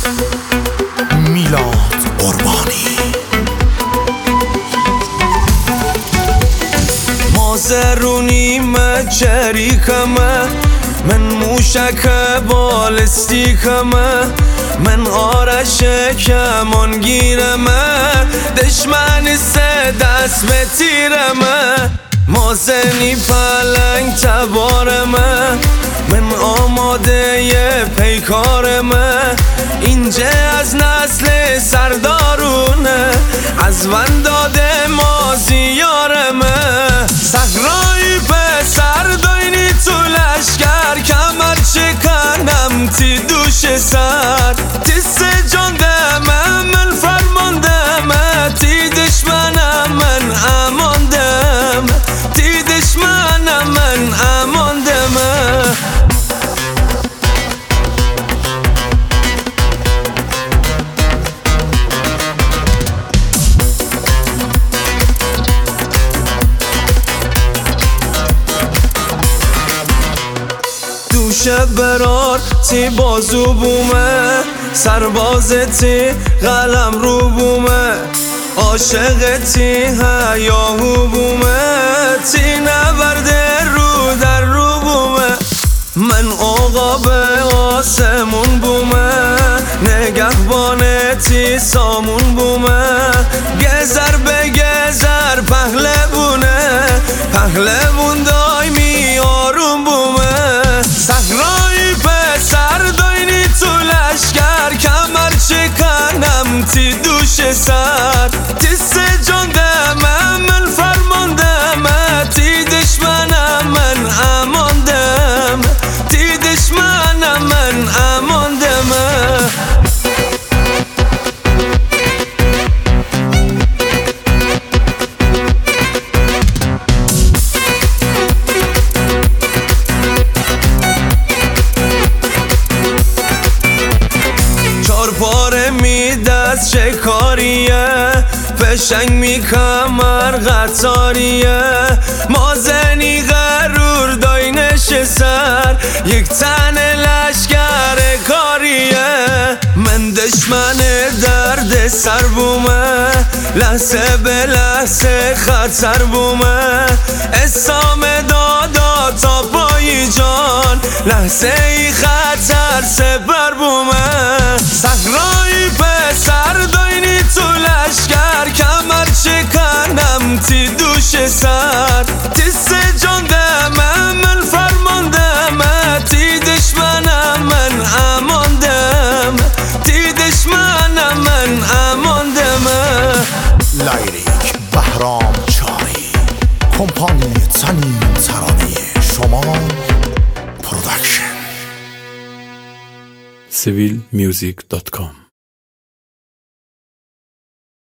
میلاد قربانی. مازرونیم چریکمه، من موشک بالستیکمه، من آرش کمانگیرمه، دشمن سه دست به تیرمه، مازنی پلنگ تبارمه، من آماده پیکارمه، اینجا از نسل سردارونه، از ونداد مازیارمه، صحرایی پسر داینی تو لشکر، کمر چکنم تی دوش سر، تی سجان دمه من فرماندمه، تی دشمنم من اماندم، تی دشمنم من اماندمه. دوش برار تی بازو بومه، سرباز تی قلم رو بومه، عاشق تی هیاهو بومه، تی نورده رو در رو بومه، من آقا به آسمون بومه، نگهبان تی سامون بومه، گذر به گذر پهلوونه، پهلوون دایمی آروم بومه، صحرایی پسر داینی تو لشکر، کمر چکنم تی دوش سر، تی سجان دمه من فرماندمه، تی دشمنم من اماندم، تی دشمنم من اماندمه. پاره می دست شکاریه، پشنگ می کمر قطاریه، مازنی غرور داینش سر، یک تن لشکر کاریه، من دشمن درد سر بومه، لحظه به لحظه خطر بومه، اسام دادا تا پای جان، لحظه ای خطر سپر بومه، صحرایی پسر داینی تو لشکر، کمر چکنم تی دوش سر، تی سجان دمه من فرماندمه، تی دشمنم من اماندم، تی دشمنم من اماندمه. لایریک بهرام چاری، کمپانی تنین ترانه شما پرودکشن. civilmusic.com